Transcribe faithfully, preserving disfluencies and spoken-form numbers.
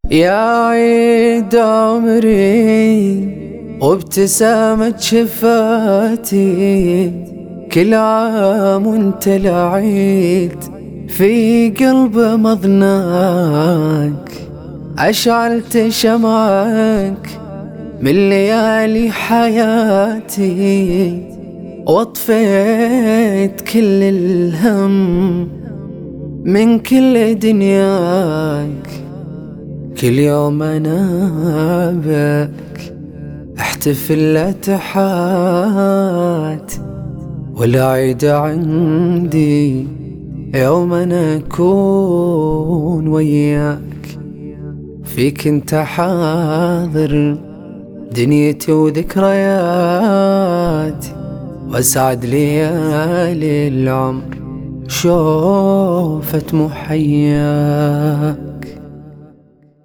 يا عيد عمري وابتسامة شفاتي، كل عام وانت العيد في قلب مضناك. أشعلت شمعك من ليالي حياتي، واطفيت كل الهم من كل دنياك. كل يوم أنا بك احتفل لا تحات، والعيد عندي يوم أنا أكون وياك. فيك انت حاضر دنيتي وذكرياتي، واسعد ليالي العمر شوفت محياك.